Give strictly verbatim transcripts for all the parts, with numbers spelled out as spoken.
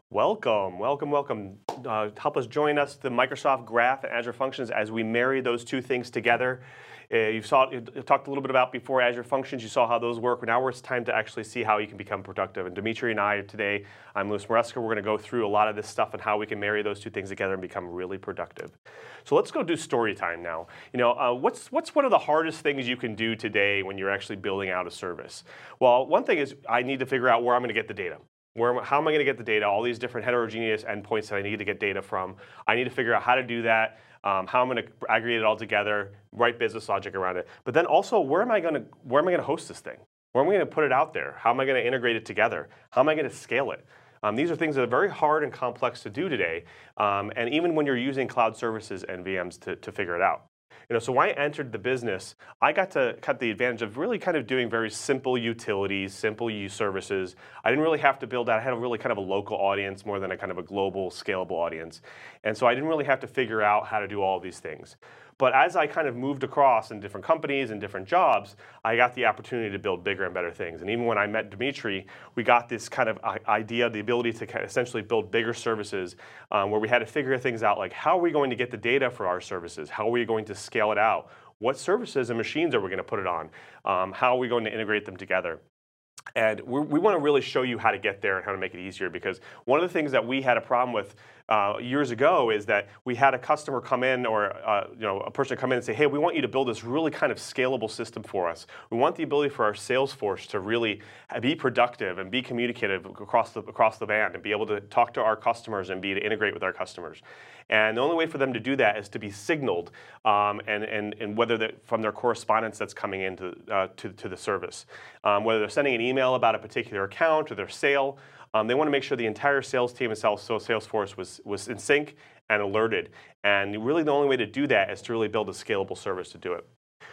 Welcome, welcome, welcome. Uh, help us join us, the Microsoft Graph and Azure Functions, as we marry those two things together. Uh, you saw, you talked a little bit about before Azure Functions. You saw how those work. Now it's time to actually see how you can become productive. And Dimitri and I today, I'm Louis Maresca. We're going to go through a lot of this stuff and how we can marry those two things together and become really productive. So let's go do story time now. You know, uh, what's what's one of the hardest things you can do today when you're actually building out a service? Well, one thing is I need to figure out where I'm going to get the data. Where, how am I going to get the data, all these different heterogeneous endpoints that I need to get data from. I need to figure out how to do that, um, how I'm going to aggregate it all together, write business logic around it. But then also, where am I going to, where am I going to host this thing? Where am I going to put it out there? How am I going to integrate it together? How am I going to scale it? Um, these are things that are very hard and complex to do today, um, and even when you're using cloud services and V Ms to, to figure it out. You know, so when I entered the business, I got to cut the advantage of really kind of doing very simple utilities, simple use services. I didn't really have to build out. I had a really kind of a local audience more than a kind of a global, scalable audience. And so I didn't really have to figure out how to do all of these things. But as I kind of moved across in different companies and different jobs, I got the opportunity to build bigger and better things. And even when I met Dimitri, we got this kind of idea, the ability to kind of essentially build bigger services um, where we had to figure things out like, how are we going to get the data for our services? How are we going to scale it out? What services and machines are we going to put it on? Um, how are we going to integrate them together? And we, we want to really show you how to get there and how to make it easier, because one of the things that we had a problem with uh, years ago is that we had a customer come in, or uh, you know, a person come in and say, hey, we want you to build this really kind of scalable system for us. We want the ability for our sales force to really be productive and be communicative across the, across the band and be able to talk to our customers and be to integrate with our customers. And the only way for them to do that is to be signaled, um, and, and, and whether that from their correspondence that's coming into uh, to, to the service. Um, whether they're sending an email about a particular account or their sale, um, they want to make sure the entire sales team and sales, sales force was, was in sync and alerted. And really the only way to do that is to really build a scalable service to do it.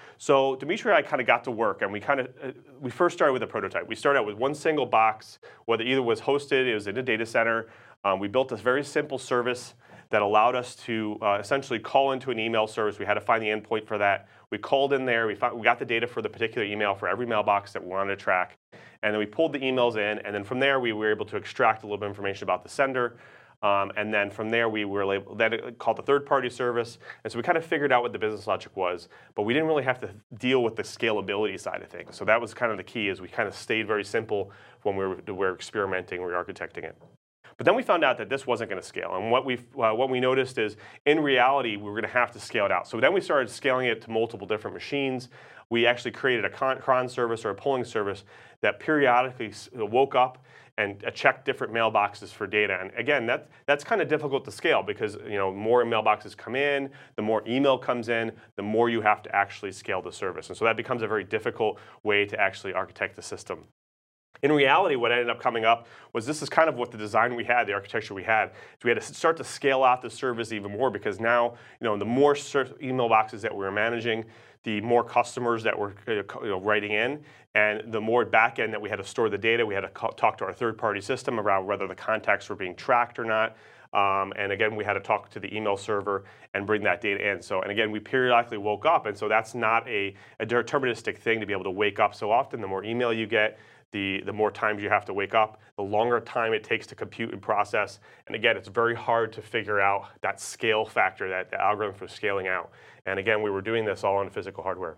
So Dimitri and I kind of got to work, and we kind of uh, we first started with a prototype. We started out with one single box, whether either was hosted, it was in a data center. Um, we built this very simple service that allowed us to uh, essentially call into an email service. We had to find the endpoint for that. We called in there, we, found, we got the data for the particular email for every mailbox that we wanted to track, and then we pulled the emails in, and then from there we were able to extract a little bit of information about the sender, um, and then from there we were able, then it called the third-party service, and so we kind of figured out what the business logic was, but we didn't really have to deal with the scalability side of things. So that was kind of the key, is we kind of stayed very simple when we were, we were experimenting, we were architecting it. But then we found out that this wasn't going to scale, and what we uh, what we noticed is, in reality, we were going to have to scale it out. So then we started scaling it to multiple different machines. We actually created a cron service or a polling service that periodically woke up and checked different mailboxes for data. And again, that that's kind of difficult to scale, because you know more mailboxes come in, the more email comes in, the more you have to actually scale the service, and so that becomes a very difficult way to actually architect the system. In reality, what ended up coming up was, this is kind of what the design we had, the architecture we had. So we had to start to scale out the service even more, because now, you know, the more email boxes that we were managing, the more customers that were you know, writing in, and the more back end that we had to store the data. We had to talk to our third-party system around whether the contacts were being tracked or not. Um, and again, we had to talk to the email server and bring that data in. So, and again, we periodically woke up, and so that's not a, a deterministic thing to be able to wake up so often. The more email you get, The, the more times you have to wake up, the longer time it takes to compute and process. And again, it's very hard to figure out that scale factor, that the algorithm for scaling out. And again, we were doing this all on physical hardware.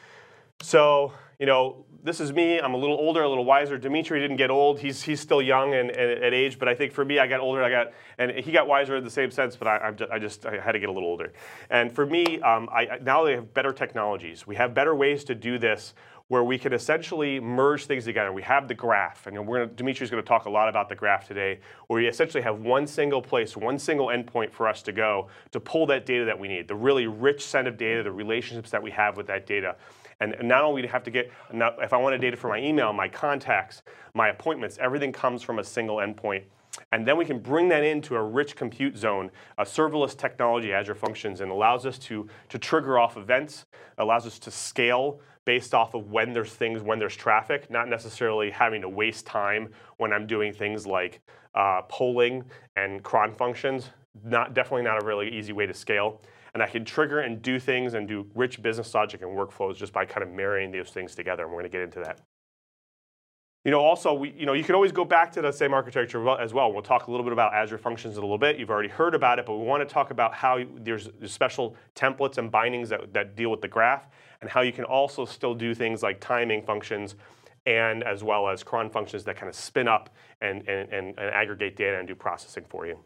So, you know, this is me. I'm a little older, a little wiser. Dimitri didn't get old. He's he's still young and, and at age, but I think for me, I got older. I got and he got wiser in the same sense, but I, I just, I just I had to get a little older. And for me, um, I now they have better technologies. We have better ways to do this, where we can essentially merge things together. We have the graph, and we're gonna, Dimitri's going to talk a lot about the graph today, where we essentially have one single place, one single endpoint for us to go to pull that data that we need, the really rich set of data, the relationships that we have with that data. And not only do we have to get, if I wanted data for my email, my contacts, my appointments, everything comes from a single endpoint. And then we can bring that into a rich compute zone, a serverless technology, Azure Functions, and allows us to, to trigger off events, allows us to scale based off of when there's things, when there's traffic, not necessarily having to waste time when I'm doing things like uh, polling and cron functions. Not, definitely not a really easy way to scale. And I can trigger and do things and do rich business logic and workflows just by kind of marrying those things together, and we're going to get into that. You know, also, we, you know, you can always go back to the same architecture as well. We'll talk a little bit about Azure Functions in a little bit. You've already heard about it, but we want to talk about how there's, there's special templates and bindings that, that deal with the graph, and how you can also still do things like timing functions, and as well as cron functions that kind of spin up and, and, and, and aggregate data and do processing for you.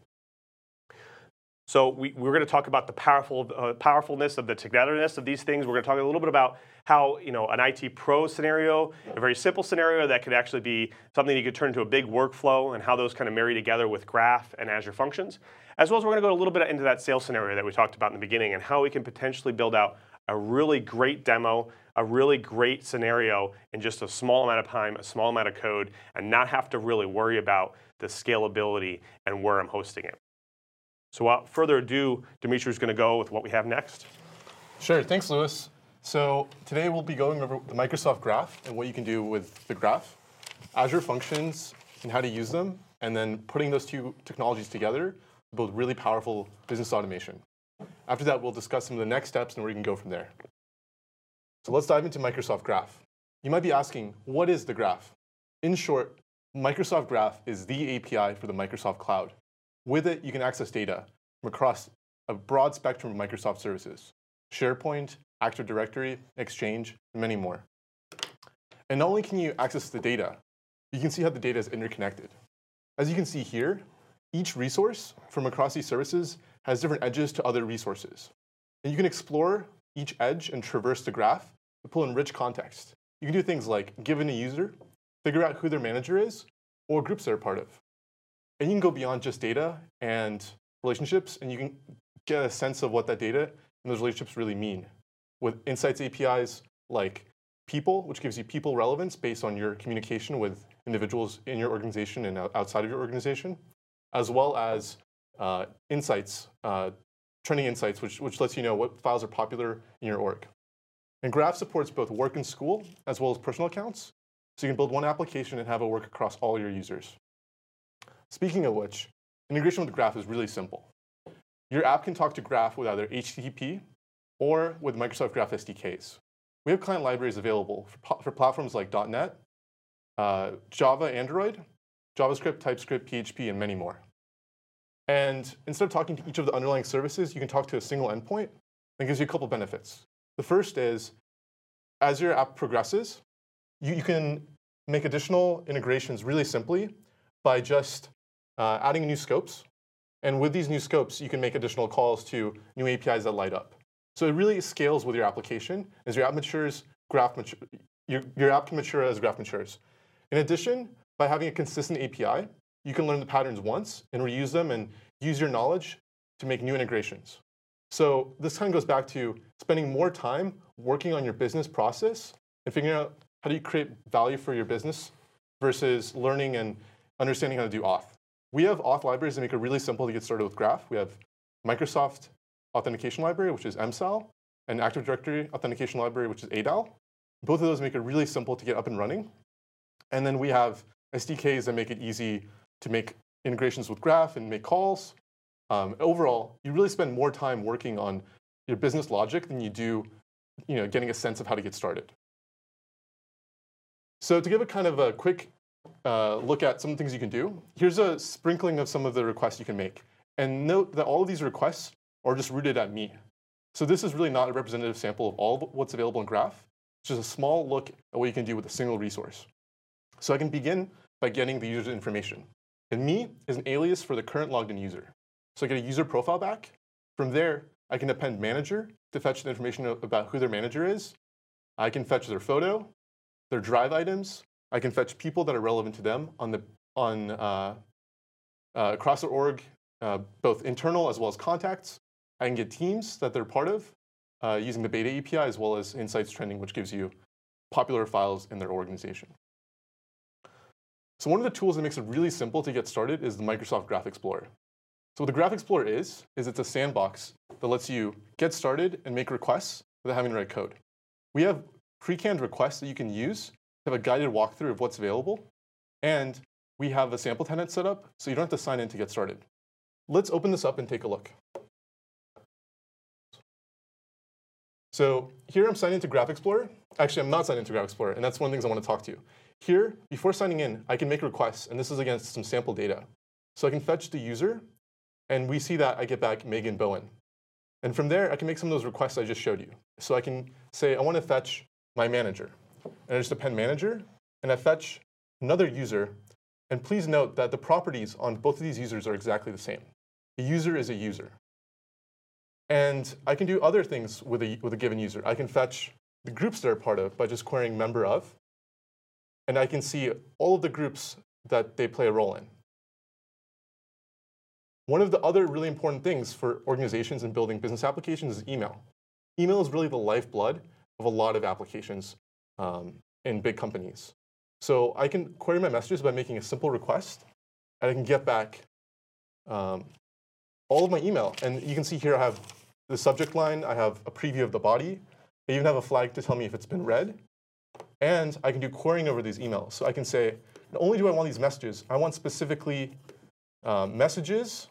So we, we're going to talk about the powerful uh, powerfulness of the togetherness of these things. We're going to talk a little bit about how, you know, an I T pro scenario, a very simple scenario that could actually be something you could turn into a big workflow, and how those kind of marry together with Graph and Azure Functions. As well as we're going to go a little bit into that sales scenario that we talked about in the beginning, and how we can potentially build out a really great demo, a really great scenario in just a small amount of time, a small amount of code, and not have to really worry about the scalability and where I'm hosting it. So without further ado, Dimitri is going to go with what we have next. Sure, thanks, Lewis. So today we'll be going over the Microsoft Graph and what you can do with the Graph, Azure Functions and how to use them, and then putting those two technologies together to build really powerful business automation. After that, we'll discuss some of the next steps and where you can go from there. So let's dive into Microsoft Graph. You might be asking, what is the Graph? In short, Microsoft Graph is the A P I for the Microsoft Cloud. With it, you can access data from across a broad spectrum of Microsoft services: SharePoint, Active Directory, Exchange, and many more. And not only can you access the data, you can see how the data is interconnected. As you can see here, each resource from across these services has different edges to other resources. And you can explore each edge and traverse the graph to pull in rich context. You can do things like give in a user, figure out who their manager is, or groups they're a part of. And you can go beyond just data and relationships, and you can get a sense of what that data and those relationships really mean. With Insights A P Is like People, which gives you people relevance based on your communication with individuals in your organization and outside of your organization, as well as uh, Insights, uh, Trending Insights, which, which lets you know what files are popular in your org. And Graph supports both work and school, as well as personal accounts, so you can build one application and have it work across all your users. Speaking of which, integration with Graph is really simple. Your app can talk to Graph with either H T T P or with Microsoft Graph S D Ks. We have client libraries available for, for platforms like dot net, uh, Java, Android, JavaScript, TypeScript, P H P, and many more. And instead of talking to each of the underlying services, you can talk to a single endpoint. That gives you a couple benefits. The first is, as your app progresses, you, you can make additional integrations really simply by just Uh, adding new scopes. And with these new scopes, you can make additional calls to new A P Is that light up. So it really scales with your application. As your app matures, Graph mature, your, your app can mature as Graph matures. In addition, by having a consistent A P I, you can learn the patterns once and reuse them and use your knowledge to make new integrations. So this kind of goes back to spending more time working on your business process and figuring out how do you create value for your business versus learning and understanding how to do auth. We have auth libraries that make it really simple to get started with Graph. We have Microsoft Authentication Library, which is M S A L, and Active Directory Authentication Library, which is A D A L. Both of those make it really simple to get up and running. And then we have S D Ks that make it easy to make integrations with Graph and make calls. Um, overall, you really spend more time working on your business logic than you do, you know, getting a sense of how to get started. So to give a kind of a quick uh, look at some of the things you can do, here's a sprinkling of some of the requests you can make. And note that all of these requests are just rooted at me. So this is really not a representative sample of all of what's available in Graph. It's just a small look at what you can do with a single resource. So I can begin by getting the user's information. And me is an alias for the current logged in user. So I get a user profile back. From there, I can append manager to fetch the information about who their manager is. I can fetch their photo, their drive items. I can fetch people that are relevant to them on the, on, uh, uh, across their org, uh, both internal as well as contacts. I can get teams that they're part of uh, using the Beta A P I as well as Insights Trending, which gives you popular files in their organization. So one of the tools that makes it really simple to get started is the Microsoft Graph Explorer. So what the Graph Explorer is, is it's a sandbox that lets you get started and make requests without having to write code. We have pre-canned requests that you can use to have a guided walkthrough of what's available. And we have a sample tenant set up, so you don't have to sign in to get started. Let's open this up and take a look. So here I'm signed into Graph Explorer. Actually, I'm not signed into Graph Explorer, and that's one of the things I want to talk to you. Here, before signing in, I can make requests, and this is against some sample data. So I can fetch the user, and we see that I get back Megan Bowen. And from there, I can make some of those requests I just showed you. So I can say, I want to fetch my manager. And I just append manager, and I fetch another user. And please note that the properties on both of these users are exactly the same. A user is a user. And I can do other things with a, with a given user. I can fetch the groups they're a part of by just querying member of. And I can see all of the groups that they play a role in. One of the other really important things for organizations and building business applications is email. Email is really the lifeblood of a lot of applications um, in big companies. So I can query my messages by making a simple request, and I can get back um, all of my email. And you can see here I have the subject line, I have a preview of the body, I even have a flag to tell me if it's been read, and I can do querying over these emails. So I can say, not only do I want these messages, I want specifically um, messages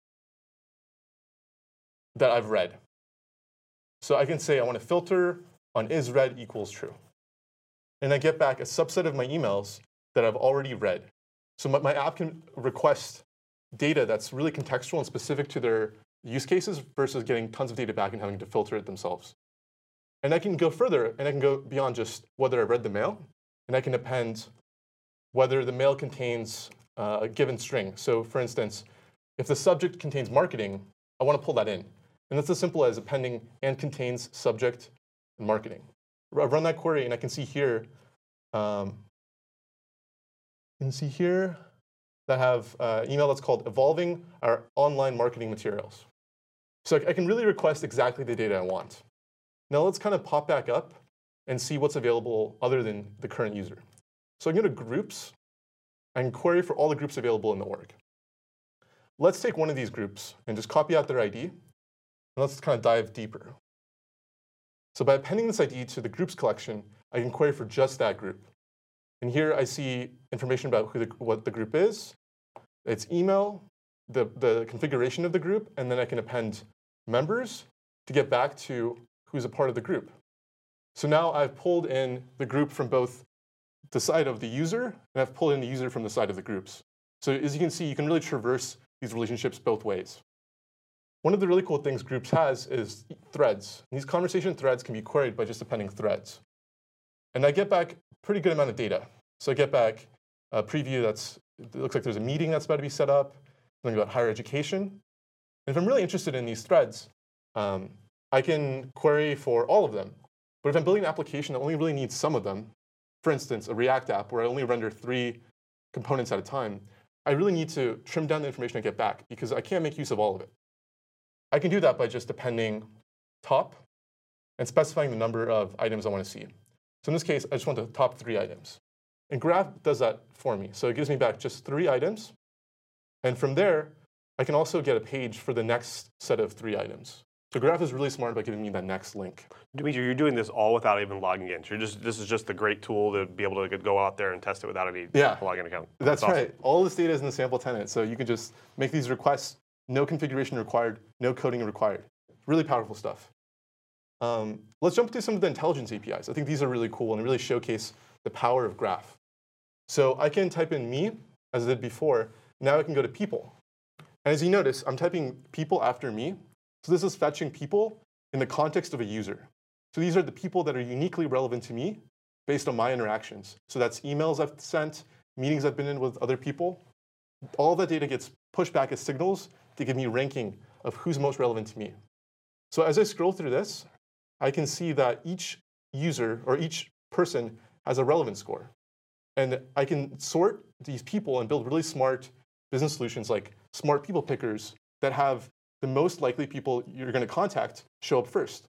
that I've read. So I can say I want to filter on is read equals true. And I get back a subset of my emails that I've already read. So my, my app can request data that's really contextual and specific to their use cases versus getting tons of data back and having to filter it themselves. And I can go further, and I can go beyond just whether I've read the mail, and I can append whether the mail contains uh, a given string. So for instance, if the subject contains marketing, I want to pull that in. And that's as simple as appending and contains subject and marketing. I run that query, and I can see here, um, you can see here that I have uh, email that's called evolving our online marketing materials. So I can really request exactly the data I want. Now let's kind of pop back up and see what's available other than the current user. So I can go to groups and query for all the groups available in the org. Let's take one of these groups and just copy out their I D, and let's kind of dive deeper. So by appending this I D to the groups collection, I can query for just that group. And here I see information about who the, what the group is, its email, the, the configuration of the group, and then I can append members to get back to who's a part of the group. So now I've pulled in the group from both the side of the user, and I've pulled in the user from the side of the groups. So as you can see, you can really traverse these relationships both ways. One of the really cool things Groups has is threads. And these conversation threads can be queried by just appending threads. And I get back a pretty good amount of data. So I get back a preview that's, it looks like there's a meeting that's about to be set up, something about higher education. And if I'm really interested in these threads, um, I can query for all of them. But if I'm building an application that only really needs some of them, for instance, a React app where I only render three components at a time, I really need to trim down the information I get back because I can't make use of all of it. I can do that by just appending top and specifying the number of items I want to see. So in this case, I just want the top three items. And Graph does that for me. So it gives me back just three items. And from there, I can also get a page for the next set of three items. So Graph is really smart about giving me that next link. Dimitri, you're doing this all without even logging in. So you're just, this is just a great tool to be able to go out there and test it without any yeah. login account. That's, That's awesome. right. All this data is in the sample tenant. So you can just make these requests, no configuration required, no coding required. Really powerful stuff. Um, let's jump to some of the intelligence A P Is. I think these are really cool and really showcase the power of Graph. So I can type in me, as I did before. Now I can go to people. And as you notice, I'm typing people after me. So this is fetching people in the context of a user. So these are the people that are uniquely relevant to me based on my interactions. So that's emails I've sent, meetings I've been in with other people. All that data gets pushed back as signals to give me ranking of who's most relevant to me. So as I scroll through this, I can see that each user or each person has a relevance score. And I can sort these people and build really smart business solutions like smart people pickers that have the most likely people you're going to contact show up first.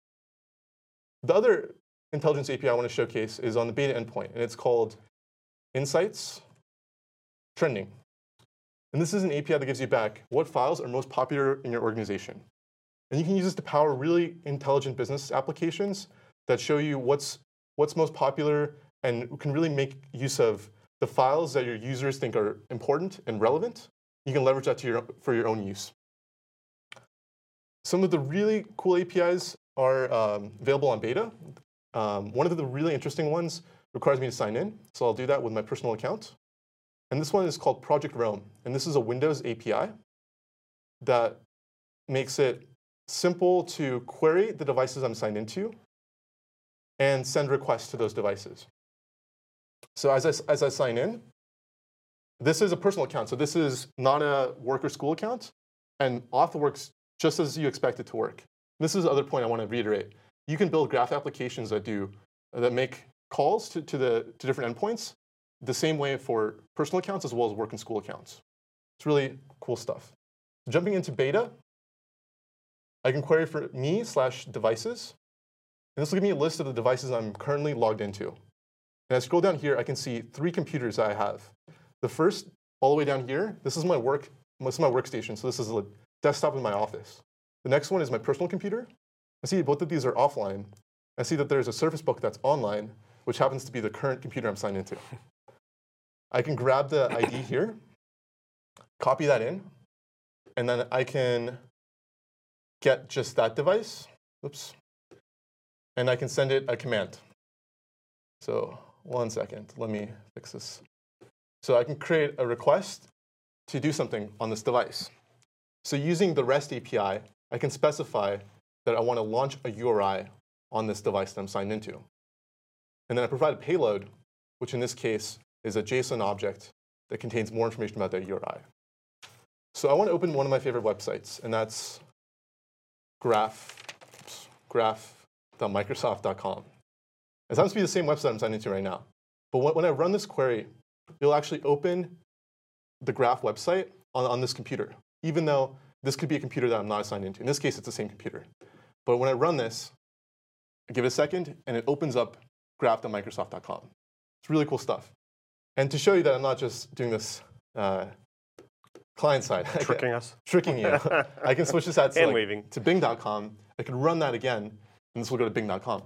The other intelligence A P I I want to showcase is on the beta endpoint, and it's called Insights Trending. And this is an A P I that gives you back what files are most popular in your organization. And you can use this to power really intelligent business applications that show you what's, what's most popular and can really make use of the files that your users think are important and relevant. You can leverage that to your, for your own use. Some of the really cool A P Is are um, available on beta. Um, one of the really interesting ones requires me to sign in, so I'll do that with my personal account. And this one is called Project Realm, and this is a Windows A P I that makes it simple to query the devices I'm signed into and send requests to those devices. So as I, as I sign in, this is a personal account, so this is not a work or school account, and Auth works just as you expect it to work. This is the other point I want to reiterate. You can build graph applications that do that make calls to, to the to different endpoints the same way for personal accounts as well as work and school accounts. It's really cool stuff. Jumping into beta, I can query for me slash devices, and this will give me a list of the devices I'm currently logged into. And as I scroll down here, I can see three computers that I have. The first, all the way down here, this is my work, this is my workstation, so this is a desktop in my office. The next one is my personal computer. I see both of these are offline. I see that there's a Surface Book that's online, which happens to be the current computer I'm signed into. I can grab the I D here, copy that in, and then I can get just that device. Oops. And I can send it a command. So one second, let me fix this. So I can create a request to do something on this device. So using the REST A P I, I can specify that I want to launch a U R I on this device that I'm signed into. And then I provide a payload, which in this case is a JSON object that contains more information about that U R I. So I want to open one of my favorite websites, and that's graph, graph dot microsoft dot com. It happens to be the same website I'm signed into right now. But when I run this query, it'll actually open the Graph website on, on this computer, even though this could be a computer that I'm not assigned into. In this case, it's the same computer. But when I run this, I give it a second, and it opens up graph dot microsoft dot com. It's really cool stuff. And to show you that I'm not just doing this uh, client side. Tricking us? Tricking you. I can switch this out to, like, to bing dot com. I can run that again, and this will go to bing dot com.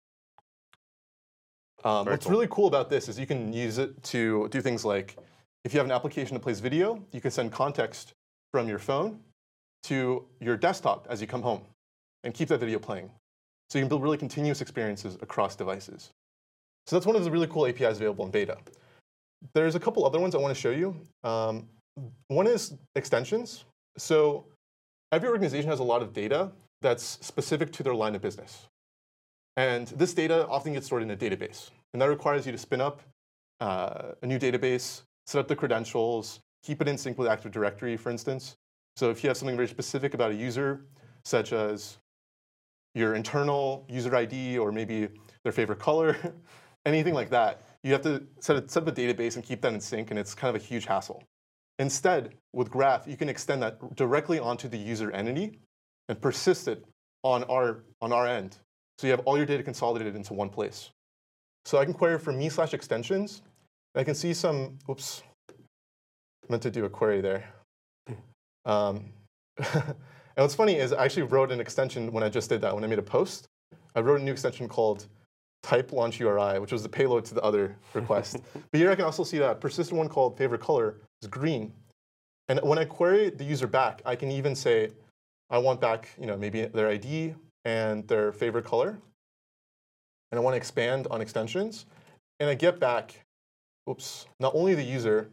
Um, what's cool. really cool about this is you can use it to do things like, if you have an application that plays video, you can send context from your phone to your desktop as you come home and keep that video playing. So you can build really continuous experiences across devices. So that's one of the really cool A P Is available in beta. There's a couple other ones I want to show you. Um, one is extensions. So every organization has a lot of data that's specific to their line of business. And this data often gets stored in a database. And that requires you to spin up uh, a new database, set up the credentials, keep it in sync with Active Directory, for instance. So if you have something very specific about a user, such as your internal user I D or maybe their favorite color, anything like that, you have to set, a, set up a database and keep that in sync, and it's kind of a huge hassle. Instead, with Graph, you can extend that directly onto the user entity and persist it on our, on our end. So you have all your data consolidated into one place. So I can query for me slash extensions. And I can see some, oops, I meant to do a query there. Um, and what's funny is I actually wrote an extension when I just did that. When I made a post, I wrote a new extension called type launch U R I, which was the payload to the other request. But here I can also see that a persistent one called favorite color is green. And when I query the user back, I can even say, I want back, you know, maybe their I D and their favorite color. And I want to expand on extensions. And I get back, oops, not only the user,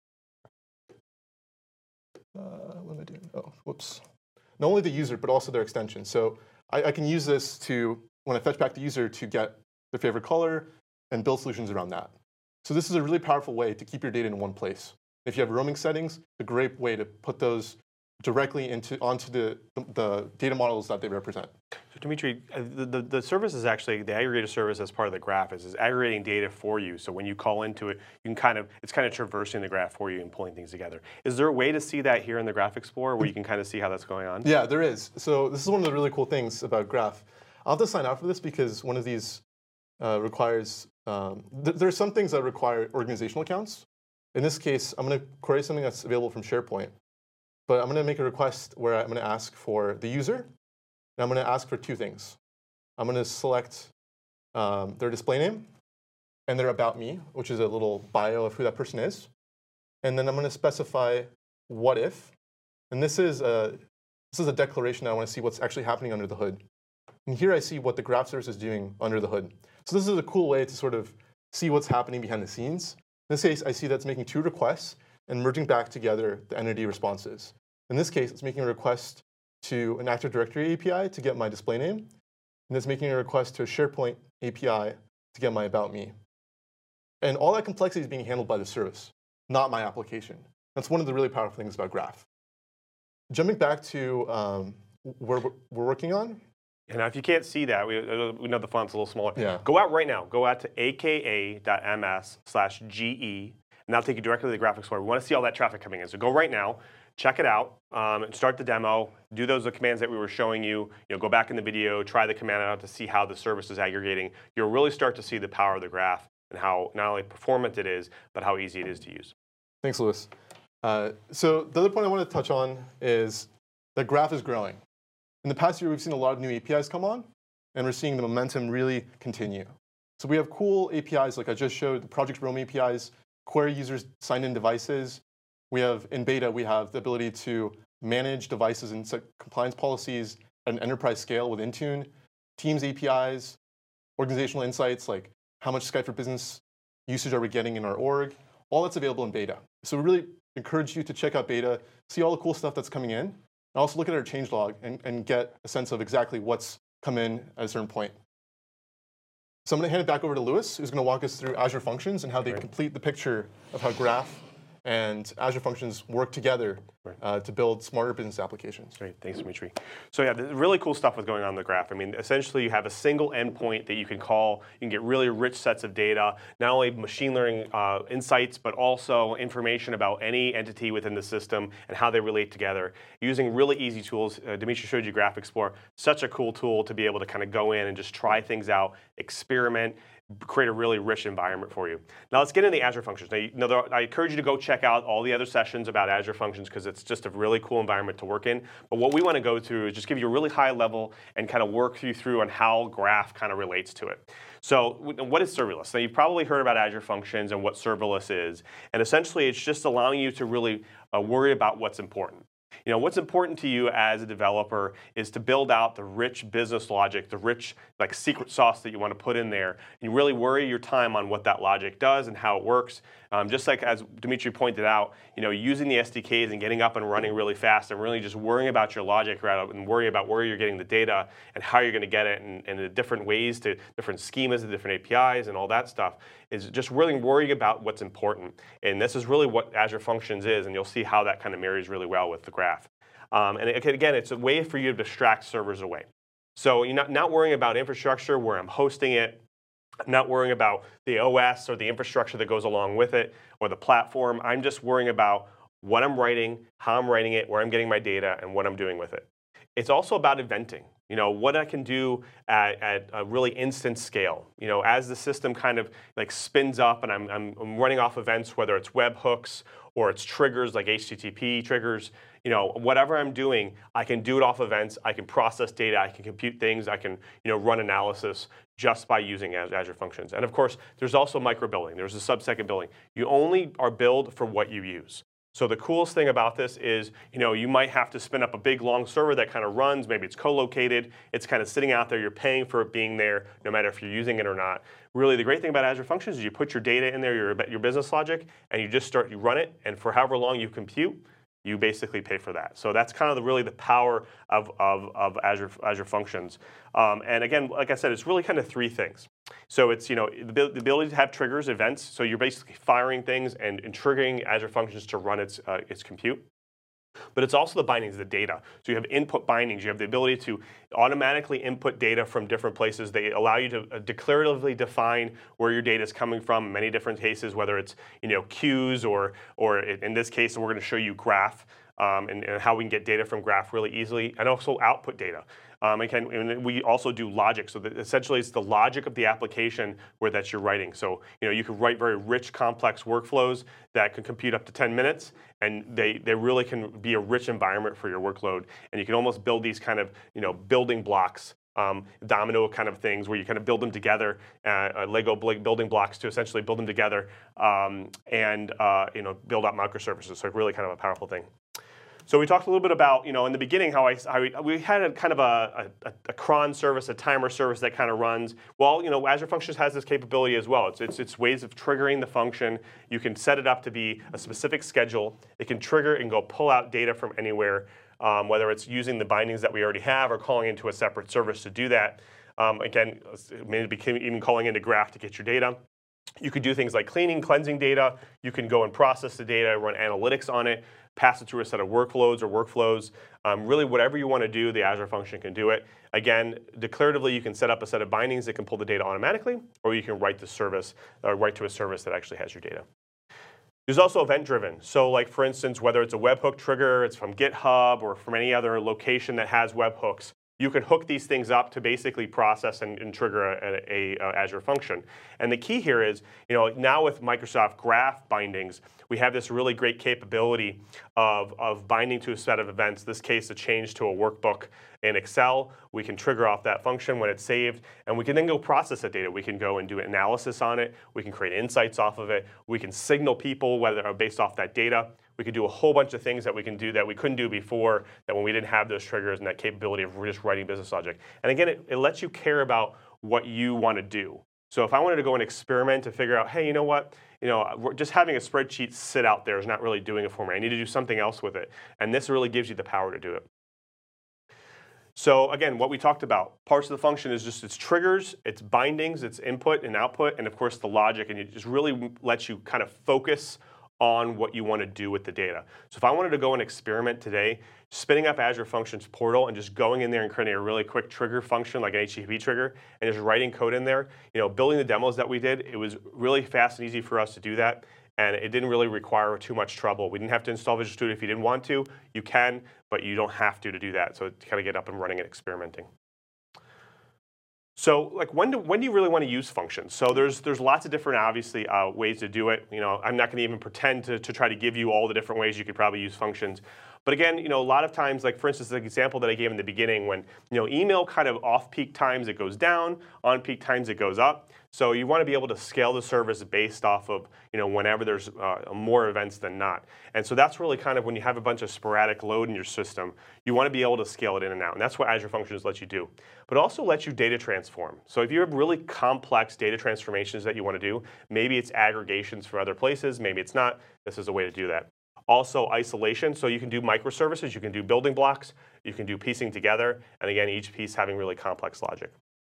uh, what am I doing? Oh, whoops. Not only the user, but also their extension. So I, I can use this to, when I fetch back the user, to get their favorite color and build solutions around that. So this is a really powerful way to keep your data in one place. If you have roaming settings, it's a great way to put those directly into onto the, the, the data models that they represent. So Dimitri, uh, the, the, the service is actually, the aggregator service as part of the graph is, is aggregating data for you. So when you call into it, you can kind of, it's kind of traversing the graph for you and pulling things together. Is there a way to see that here in the Graph Explorer where you can kind of see how that's going on? Yeah, there is. So this is one of the really cool things about Graph. I'll have to sign out for this because one of these uh, requires, um, th there are some things that require organizational accounts. In this case, I'm going to query something that's available from SharePoint. But I'm going to make a request where I'm going to ask for the user, and I'm going to ask for two things. I'm going to select um, their display name and their about me, which is a little bio of who that person is. And then I'm going to specify what if. And this is a, this is a declaration. I want to see what's actually happening under the hood. And here I see what the graph service is doing under the hood. So this is a cool way to sort of see what's happening behind the scenes. In this case, I see that's making two requests and merging back together the entity responses. In this case, it's making a request to an Active Directory A P I to get my display name, and it's making a request to a SharePoint A P I to get my About Me. And all that complexity is being handled by the service, not my application. That's one of the really powerful things about Graph. Jumping back to um, where we're working on. And now if you can't see that, we, we know the font's a little smaller. Yeah. Go out right now. Go out to aka.ms slash GE, and that'll take you directly to the Graph Explorer. We want to see all that traffic coming in. So go right now, check it out, um, and start the demo. Do those the commands that we were showing you. You know, go back in the video, try the command out to see how the service is aggregating. You'll really start to see the power of the Graph and how not only performant it is, but how easy it is to use. Thanks, Louis. Uh, so the other point I want to touch on is that Graph is growing. In the past year, we've seen a lot of new A P Is come on, and we're seeing the momentum really continue. So we have cool A P Is, like I just showed, the Project Roam A P Is, query users sign in devices. We have, in beta, we have the ability to manage devices and set compliance policies at an enterprise scale with Intune, Teams A P Is, organizational insights, like how much Skype for Business usage are we getting in our org. All that's available in beta. So we really encourage you to check out beta, see all the cool stuff that's coming in, and also look at our changelog and, and get a sense of exactly what's come in at a certain point. So I'm going to hand it back over to Louis, who's going to walk us through Azure Functions and how they Great. complete the picture of how Graph and Azure Functions work together Right. uh, to build smarter business applications. Great, thanks, Dimitri. So yeah, there's really cool stuff with going on in the Graph. I mean, essentially you have a single endpoint that you can call. You can get really rich sets of data, not only machine learning uh, insights, but also information about any entity within the system and how they relate together. Using really easy tools. Uh, Dimitri showed you Graph Explorer. Such a cool tool to be able to kind of go in and just try things out, experiment, create a really rich environment for you. Now let's get into the Azure Functions. Now, you know, there are, I encourage you to go check out all the other sessions about Azure Functions because it's just a really cool environment to work in. But what we want to go through is just give you a really high level and kind of work you through on how Graph kind of relates to it. So what is serverless? Now you've probably heard about Azure Functions and what serverless is. And essentially it's just allowing you to really uh, worry about what's important. You know, what's important to you as a developer is to build out the rich business logic, the rich like secret sauce that you want to put in there. And you really worry your time on what that logic does and how it works. Um, just like as Dimitri pointed out, you know, using the S D Ks and getting up and running really fast and really just worrying about your logic rather than worry about where you're getting the data and how you're going to get it and, and the different ways to different schemas, the different A P Is and all that stuff is just really worrying about what's important. And this is really what Azure Functions is, and you'll see how that kind of marries really well with the Graph. Um, and again, it's a way for you to distract servers away. So you're not, not worrying about infrastructure where I'm hosting it, not worrying about the O S or the infrastructure that goes along with it or the platform. I'm just worrying about what I'm writing, how I'm writing it, where I'm getting my data, and what I'm doing with it. It's also about eventing. You know, what I can do at, at a really instant scale. You know, as the system kind of like spins up and I'm, I'm, I'm running off events, whether it's webhooks or it's triggers like H T T P triggers, you know, whatever I'm doing, I can do it off events, I can process data, I can compute things, I can, you know, run analysis just by using Azure Functions. And of course, there's also micro-building. There's a sub-second building. You only are billed for what you use. So the coolest thing about this is, you know, you might have to spin up a big long server that kind of runs, maybe it's co-located, it's kind of sitting out there, you're paying for it being there, no matter if you're using it or not. Really, the great thing about Azure Functions is you put your data in there, your, your business logic, and you just start, you run it, and for however long you compute, you basically pay for that. So that's kind of the, really the power of, of, of Azure, Azure Functions. Um, and again, like I said, it's really kind of three things. So it's, you know, the, the ability to have triggers, events. So you're basically firing things and, and triggering Azure Functions to run its, uh, its compute. But it's also the bindings, the data. So you have input bindings. You have the ability to automatically input data from different places. They allow you to uh, declaratively define where your data is coming from in many different cases, whether it's, you know, queues or, or in this case, we're going to show you Graph um, and, and how we can get data from Graph really easily, and also output data. Um, and, can, and we also do logic. So that essentially it's the logic of the application where that you're writing. So you know you can write very rich, complex workflows that can compute up to ten minutes, and they, they really can be a rich environment for your workload. And you can almost build these kind of you know building blocks, um, domino kind of things where you kind of build them together, uh, uh, Lego building blocks to essentially build them together um, and uh, you know build out microservices. So really kind of a powerful thing. So we talked a little bit about, you know, in the beginning how I, how we, we had a kind of a, a, a cron service, a timer service that kind of runs. Well, you know, Azure Functions has this capability as well. It's, it's, it's ways of triggering the function. You can set it up to be a specific schedule. It can trigger and go pull out data from anywhere, um, whether it's using the bindings that we already have or calling into a separate service to do that. Um, again, maybe even calling into Graph to get your data. You could do things like cleaning, cleansing data. You can go and process the data, run analytics on it, pass it through a set of workloads or workflows. Um, really, whatever you want to do, the Azure function can do it. Again, declaratively, you can set up a set of bindings that can pull the data automatically, or you can write the service, or write to a service that actually has your data. There's also event-driven. So like, for instance, whether it's a webhook trigger, it's from GitHub, or from any other location that has webhooks, you can hook these things up to basically process and, and trigger a, a, a Azure function. And the key here is, you know, now with Microsoft Graph bindings, we have this really great capability of, of binding to a set of events. In this case, a change to a workbook in Excel. We can trigger off that function when it's saved, and we can then go process that data. We can go and do analysis on it. We can create insights off of it. We can signal people whether based off that data. We could do a whole bunch of things that we can do that we couldn't do before, that when we didn't have those triggers and that capability of just writing business logic. And again, it, it lets you care about what you want to do. So if I wanted to go and experiment to figure out, hey, you know what, you know, just having a spreadsheet sit out there is not really doing it for me. I need to do something else with it. And this really gives you the power to do it. So again, what we talked about, parts of the function is just its triggers, its bindings, its input and output, and of course the logic. And it just really lets you kind of focus on what you want to do with the data. So if I wanted to go and experiment today, spinning up Azure Functions portal and just going in there and creating a really quick trigger function like an H T T P trigger and just writing code in there, you know, building the demos that we did, it was really fast and easy for us to do that. And it didn't really require too much trouble. We didn't have to install Visual Studio if you didn't want to. You can, but you don't have to to do that. So to kind of get up and running and experimenting. So, like, when do when do you really want to use functions? So there's there's lots of different, obviously, uh, ways to do it. You know, I'm not going to even pretend to to try to give you all the different ways you could probably use functions. But again, you know, a lot of times, like for instance, the example that I gave in the beginning, when you know email kind of off peak times it goes down, on peak times it goes up. So you want to be able to scale the service based off of you know whenever there's uh, more events than not. And so that's really kind of when you have a bunch of sporadic load in your system, you want to be able to scale it in and out. And that's what Azure Functions lets you do. But also lets you data transform. So if you have really complex data transformations that you want to do, maybe it's aggregations from other places, maybe it's not. This is a way to do that. Also isolation, so you can do microservices, you can do building blocks, you can do piecing together, and again, each piece having really complex logic.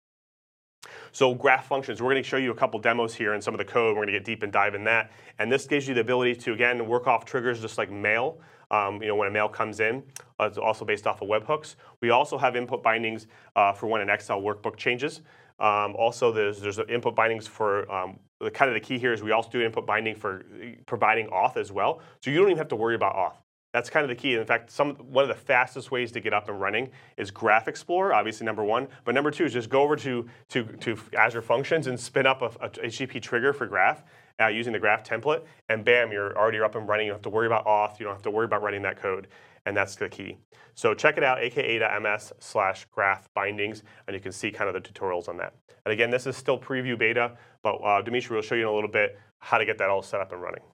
So graph functions, we're going to show you a couple demos here and some of the code. We're going to get deep and dive in that. And this gives you the ability to, again, work off triggers just like mail. Um, you know, when a mail comes in, uh, it's also based off of webhooks. We also have input bindings uh, for when an Excel workbook changes. Um, also, there's there's input bindings for um, the kind of the key here is we also do input binding for providing auth as well. So you don't even have to worry about auth. That's kind of the key. In fact, some one of the fastest ways to get up and running is Graph Explorer, obviously number one. But number two is just go over to to, to Azure Functions and spin up a, a H T T P trigger for Graph uh, using the Graph template, and bam, you're already up and running. You don't have to worry about auth. You don't have to worry about writing that code. And that's the key. So check it out, aka.ms slash graph bindings, and you can see kind of the tutorials on that. And again, this is still preview beta, but uh, Dimitri will show you in a little bit how to get that all set up and running.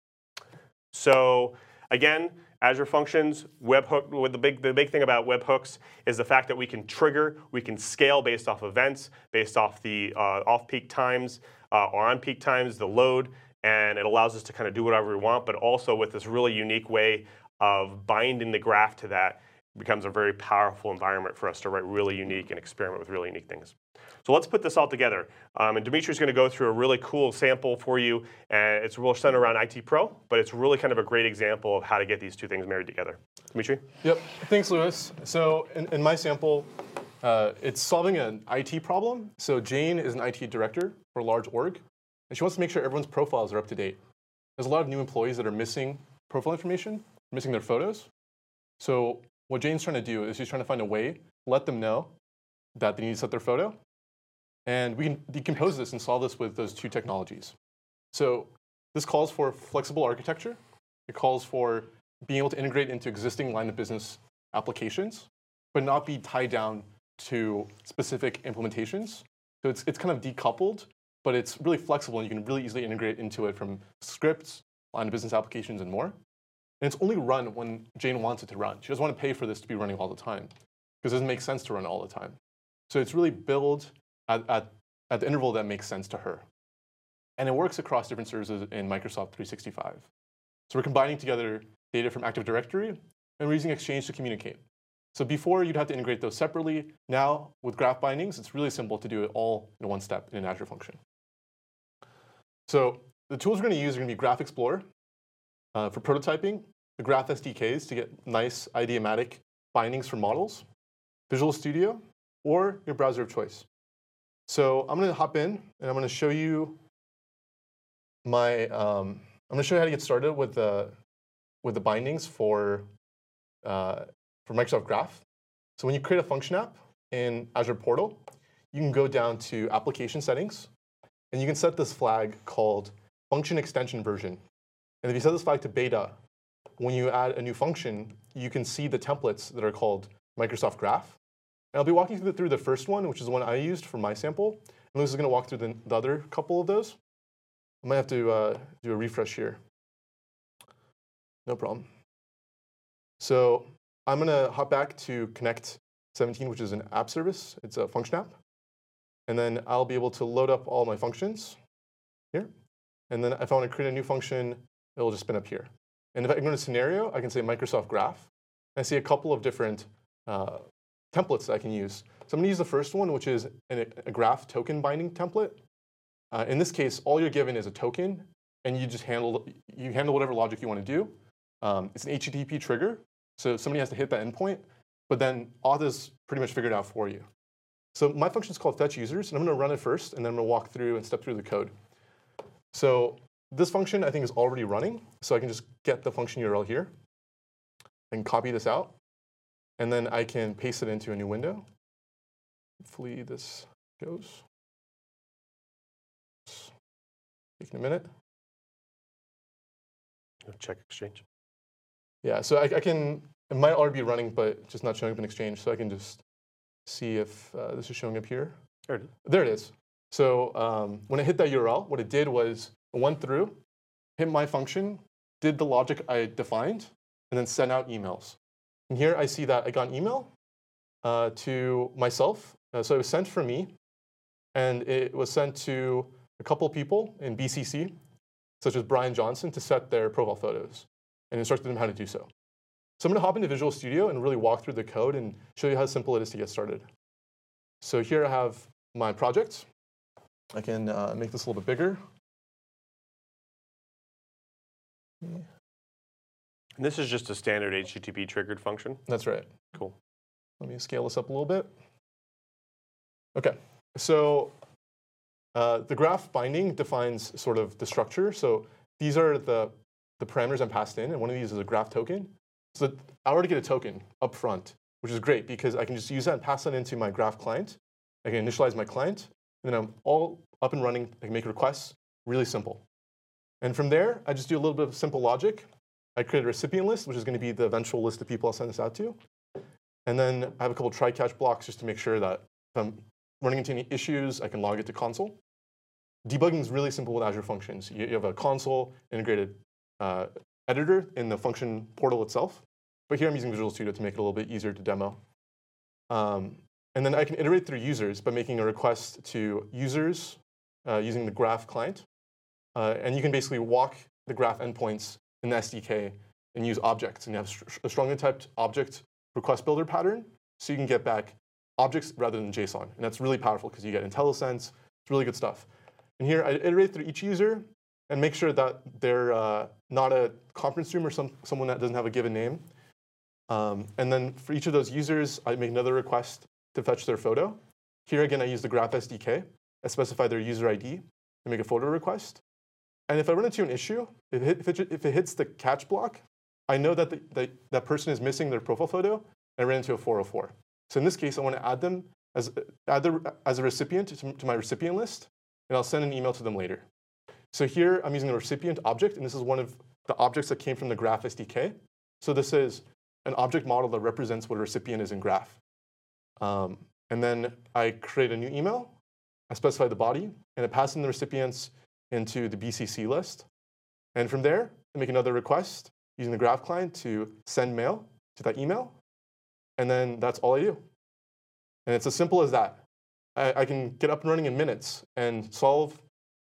So again, Azure Functions, webhook, with the big, the big thing about webhooks is the fact that we can trigger, we can scale based off events, based off the uh, off-peak times uh, or on-peak times, the load, and it allows us to kind of do whatever we want, but also with this really unique way of binding the graph to that becomes a very powerful environment for us to write really unique and experiment with really unique things. So let's put this all together. Um, and Dimitri's going to go through a really cool sample for you. And it's real centered around I T Pro, but it's really kind of a great example of how to get these two things married together. Dimitri? Yep. Thanks, Louis. So in, in my sample, uh, it's solving an I T problem. So Jane is an I T director for a large org, and she wants to make sure everyone's profiles are up to date. There's a lot of new employees that are missing profile information, missing their photos. So what Jane's trying to do is she's trying to find a way to let them know that they need to set their photo. And we can decompose this and solve this with those two technologies. So this calls for flexible architecture. It calls for being able to integrate into existing line of business applications, but not be tied down to specific implementations. So it's, it's kind of decoupled, but it's really flexible, and you can really easily integrate into it from scripts, line of business applications, and more. And it's only run when Jane wants it to run. She doesn't want to pay for this to be running all the time because it doesn't make sense to run all the time. So it's really build at, at, at the interval that makes sense to her. And it works across different services in Microsoft three sixty-five. So we're combining together data from Active Directory, and we're using Exchange to communicate. So before, you'd have to integrate those separately. Now, with graph bindings, it's really simple to do it all in one step in an Azure function. So the tools we're going to use are going to be Graph Explorer uh, for prototyping, the Graph S D Ks to get nice idiomatic bindings for models, Visual Studio, or your browser of choice. So I'm going to hop in, and I'm going to show you my. Um, I'm going to show you how to get started with the with the bindings for uh, for Microsoft Graph. So when you create a function app in Azure Portal, you can go down to Application Settings, and you can set this flag called Function Extension Version. And if you set this flag to beta, when you add a new function, you can see the templates that are called Microsoft Graph. And I'll be walking through the, through the first one, which is the one I used for my sample. And Luis is going to walk through the, the other couple of those. I might have to uh, do a refresh here. No problem. So I'm going to hop back to Connect seventeen, which is an app service. It's a function app. And then I'll be able to load up all my functions here. And then if I want to create a new function, it will just spin up here. And if I go to scenario, I can say Microsoft Graph. And I see a couple of different uh, templates that I can use. So I'm going to use the first one, which is a, a graph token binding template. Uh, in this case, all you're given is a token, and you just handle you handle whatever logic you want to do. Um, it's an H T T P trigger, so somebody has to hit that endpoint, but then auth is pretty much figured out for you. So my function is called fetch users, and I'm going to run it first, and then I'm going to walk through and step through the code. So this function, I think, is already running, so I can just get the function U R L here and copy this out, and then I can paste it into a new window. Hopefully this goes. Taking a minute. Check Exchange. Yeah, so I, I can, it might already be running, but just not showing up in Exchange. So I can just see if uh, this is showing up here. There it is. There it is. So um, when I hit that U R L, what it did was it went through, hit my function, did the logic I defined, and then sent out emails. And here I see that I got an email uh, to myself. Uh, so it was sent from me, and it was sent to a couple of people in B C C, such as Brian Johnson, to set their profile photos and instructed them how to do so. So I'm going to hop into Visual Studio and really walk through the code and show you how simple it is to get started. So here I have my project. I can uh, make this a little bit bigger. And this is just a standard H T T P triggered function? That's right. Cool. Let me scale this up a little bit. OK, so uh, the graph binding defines sort of the structure. So these are the, the parameters I'm passed in, and one of these is a graph token. So I already get a token up front, which is great because I can just use that and pass that into my graph client. I can initialize my client, and then I'm all up and running. I can make requests, really simple. And from there, I just do a little bit of simple logic. I create a recipient list, which is going to be the eventual list of people I'll send this out to. And then I have a couple of try-catch blocks just to make sure that if I'm running into any issues, I can log it to console. Debugging is really simple with Azure Functions. You, you have a console integrated uh, editor in the function portal itself. But here I'm using Visual Studio to make it a little bit easier to demo. Um, and then I can iterate through users by making a request to users uh, using the graph client. Uh, and you can basically walk the graph endpoints in the S D K and use objects. And you have a strongly typed object request builder pattern, so you can get back objects rather than JSON. And that's really powerful because you get IntelliSense. It's really good stuff. And here I iterate through each user and make sure that they're uh, not a conference room or some, someone that doesn't have a given name. Um, and then for each of those users, I make another request to fetch their photo. Here again, I use the Graph S D K. I specify their user I D to make a photo request. And if I run into an issue, if it, if it, if it hits the catch block, I know that the, the, that person is missing their profile photo, and I ran into a four oh four. So in this case, I want to add them as, add the, as a recipient to, to my recipient list, and I'll send an email to them later. So here, I'm using a recipient object, and this is one of the objects that came from the Graph S D K. So this is an object model that represents what a recipient is in Graph. Um, and then I create a new email. I specify the body, and I pass in the recipients into the B C C list. And from there, I make another request using the Graph client to send mail to that email, and then that's all I do. And it's as simple as that. I, I can get up and running in minutes and solve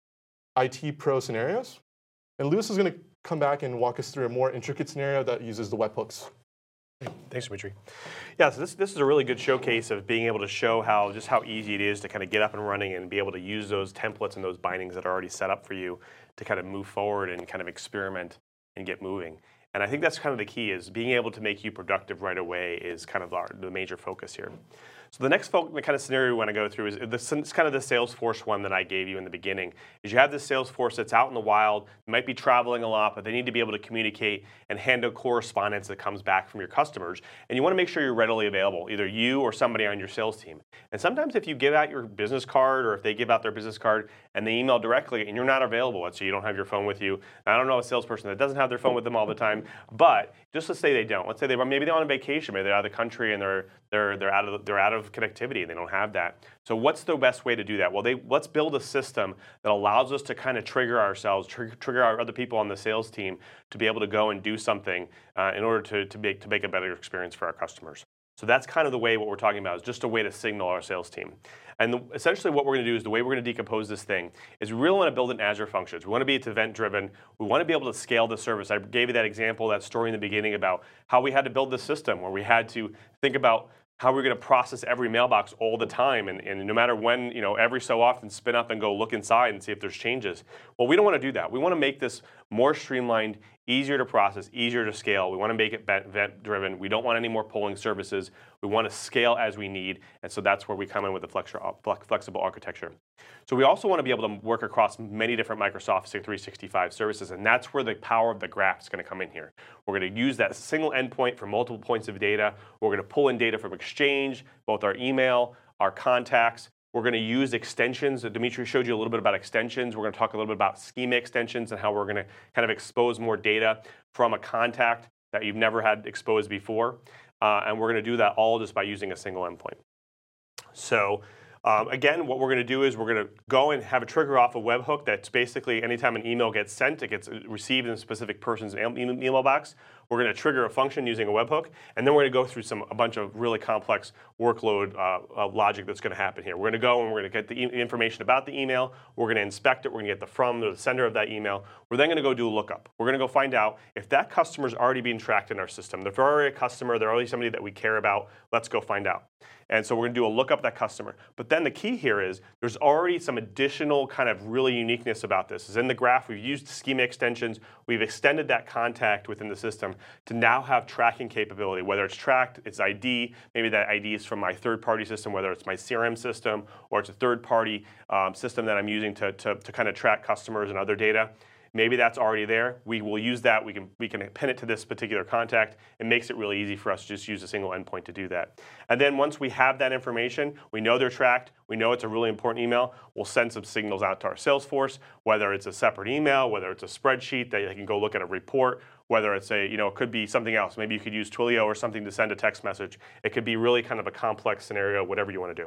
I T pro scenarios. And Lewis is going to come back and walk us through a more intricate scenario that uses the webhooks. Thanks, Dimitri. Yeah, so this, this is a really good showcase of being able to show how just how easy it is to kind of get up and running and be able to use those templates and those bindings that are already set up for you to kind of move forward and kind of experiment and get moving. And I think that's kind of the key, is being able to make you productive right away is kind of our, the major focus here. So the next fo the kind of scenario we want to go through is this, it's kind of the Salesforce one that I gave you in the beginning. Is you have this Salesforce that's out in the wild, might be traveling a lot, but they need to be able to communicate and handle correspondence that comes back from your customers. And you want to make sure you're readily available, either you or somebody on your sales team. And sometimes if you give out your business card, or if they give out their business card and they email directly and you're not available, let's say you don't have your phone with you. I don't know a salesperson that doesn't have their phone with them all the time, but just let's say they don't. Let's say they maybe they're on vacation, maybe they're out of the country and they're they're they're out of they're out of connectivity and they don't have that. So what's the best way to do that? Well, they let's build a system that allows us to kind of trigger ourselves, tr trigger our other people on the sales team to be able to go and do something uh, in order to to make to make a better experience for our customers. So that's kind of the way what we're talking about, is just a way to signal our sales team. And the, essentially what we're going to do is the way we're going to decompose this thing is we really want to build it in Azure Functions. We want to be event driven. We want to be able to scale the service. I gave you that example, that story in the beginning about how we had to build this system where we had to think about how we're going to process every mailbox all the time, and, and no matter when, you know, every so often spin up and go look inside and see if there's changes. Well, we don't want to do that. We want to make this more streamlined, easier to process, easier to scale. We want to make it event-driven. We don't want any more polling services. We want to scale as we need, and so that's where we come in with the flexible architecture. So we also want to be able to work across many different Microsoft three sixty-five services, and that's where the power of the graph is going to come in here. We're going to use that single endpoint for multiple points of data. We're going to pull in data from Exchange, both our email, our contacts. We're going to use extensions. Dimitri showed you a little bit about extensions. We're going to talk a little bit about schema extensions and how we're going to kind of expose more data from a contact that you've never had exposed before. Uh, and we're going to do that all just by using a single endpoint. So um, again, what we're going to do is we're going to go and have a trigger off a webhook that's basically anytime an email gets sent, it gets received in a specific person's email box. We're going to trigger a function using a webhook, and then we're going to go through some a bunch of really complex workload uh, uh, logic that's going to happen here. We're going to go and we're going to get the e information about the email. We're going to inspect it. We're going to get the from or the sender of that email. We're then going to go do a lookup. We're going to go find out if that customer's already being tracked in our system. If they're already a customer, they're already somebody that we care about, let's go find out. And so we're going to do a lookup of that customer. But then the key here is there's already some additional kind of really uniqueness about this. Is in the graph, we've used schema extensions. We've extended that contact within the system to now have tracking capability, whether it's tracked, it's I D, maybe that I D is from my third-party system, whether it's my C R M system or it's a third-party um, system that I'm using to, to, to kind of track customers and other data. Maybe that's already there. We will use that. We can, we can pin it to this particular contact. It makes it really easy for us to just use a single endpoint to do that. And then once we have that information, we know they're tracked, we know it's a really important email, we'll send some signals out to our Salesforce, whether it's a separate email, whether it's a spreadsheet that they can go look at a report, whether it's a, you know, it could be something else. Maybe you could use Twilio or something to send a text message. It could be really kind of a complex scenario, whatever you want to do.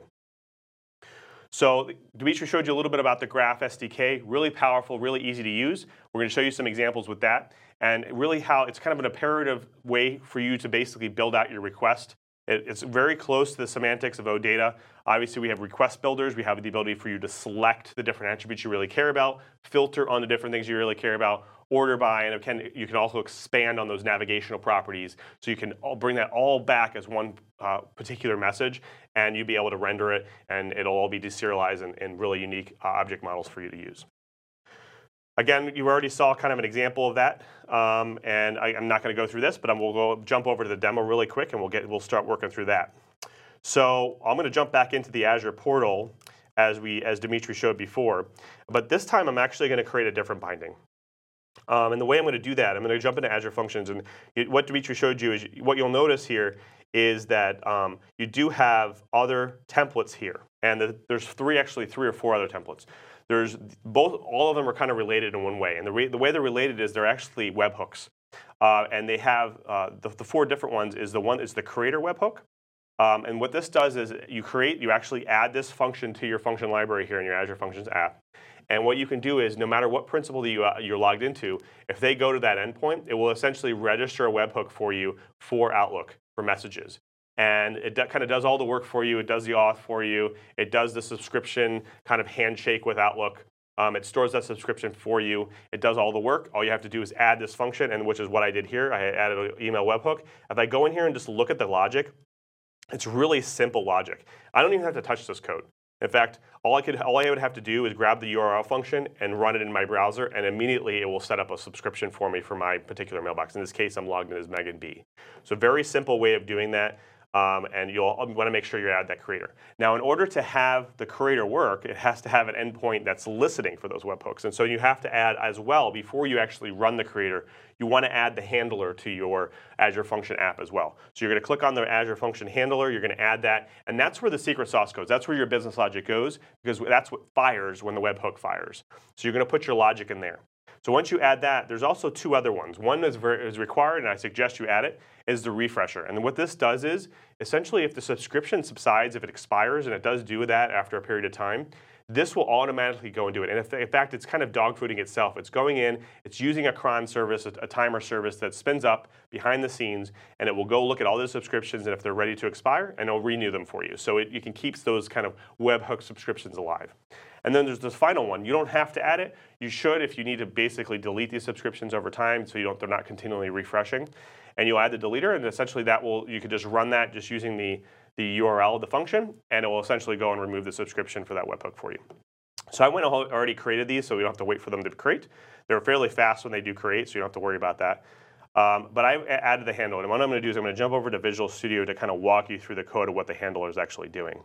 So Dimitri showed you a little bit about the Graph S D K, really powerful, really easy to use. We're going to show you some examples with that, and really how it's kind of an imperative way for you to basically build out your request. It, it's very close to the semantics of OData. Obviously, we have request builders. We have the ability for you to select the different attributes you really care about, filter on the different things you really care about, order by, and can, you can also expand on those navigational properties. So you can all bring that all back as one uh, particular message, and you'll be able to render it, and it'll all be deserialized in, in really unique uh, object models for you to use. Again, you already saw kind of an example of that, um, and I, I'm not going to go through this, but I'm, we'll go jump over to the demo really quick, and we'll get we'll start working through that. So I'm going to jump back into the Azure portal as we as Dimitri showed before, but this time I'm actually going to create a different binding. Um, and the way I'm going to do that, I'm going to jump into Azure Functions, and it, what Dimitri showed you is what you'll notice here is that um, you do have other templates here, and the, there's three actually three or four other templates. There's both, all of them are kind of related in one way, and the, re, the way they're related is they're actually webhooks, uh, and they have uh, the, the four different ones. Is the one is the creator webhook, um, and what this does is you create, you actually add this function to your function library here in your Azure Functions app, And what you can do is, no matter what principal that you, uh, you're logged into, if they go to that endpoint, it will essentially register a webhook for you for Outlook for messages. And it kind of does all the work for you. It does the auth for you. It does the subscription kind of handshake with Outlook. Um, it stores that subscription for you. It does all the work. All you have to do is add this function, and which is what I did here. I added an email webhook. If I go in here and just look at the logic, it's really simple logic. I don't even have to touch this code. In fact, all I could, all I would have to do is grab the U R L function and run it in my browser, and immediately it will set up a subscription for me for my particular mailbox. In this case, I'm logged in as Megan B. So very simple way of doing that. Um, and you'll want to make sure you add that creator. Now, in order to have the creator work, it has to have an endpoint that's listening for those webhooks. And so you have to add as well, before you actually run the creator, you want to add the handler to your Azure Function app as well. So you're going to click on the Azure Function handler, you're going to add that, and that's where the secret sauce goes. That's where your business logic goes, because that's what fires when the webhook fires. So you're going to put your logic in there. So once you add that, there's also two other ones. One is, very, is required, and I suggest you add it, is the refresher. And what this does is, essentially if the subscription subsides, if it expires, and it does do that after a period of time, this will automatically go and do it. And if, in fact, it's kind of dogfooding itself. It's going in, it's using a cron service, a, a timer service that spins up behind the scenes, and it will go look at all the subscriptions, and if they're ready to expire, and it'll renew them for you. So it, you can keep those kind of webhook subscriptions alive. And then there's this final one. You don't have to add it. You should if you need to basically delete these subscriptions over time so you don't, they're not continually refreshing. And you'll add the deleter, and essentially that will, you could just run that just using the, the U R L of the function, and it will essentially go and remove the subscription for that webhook for you. So I went and already created these, so we don't have to wait for them to create. They're fairly fast when they do create, so you don't have to worry about that. Um, but I added the handler, and what I'm going to do is I'm going to jump over to Visual Studio to kind of walk you through the code of what the handler is actually doing.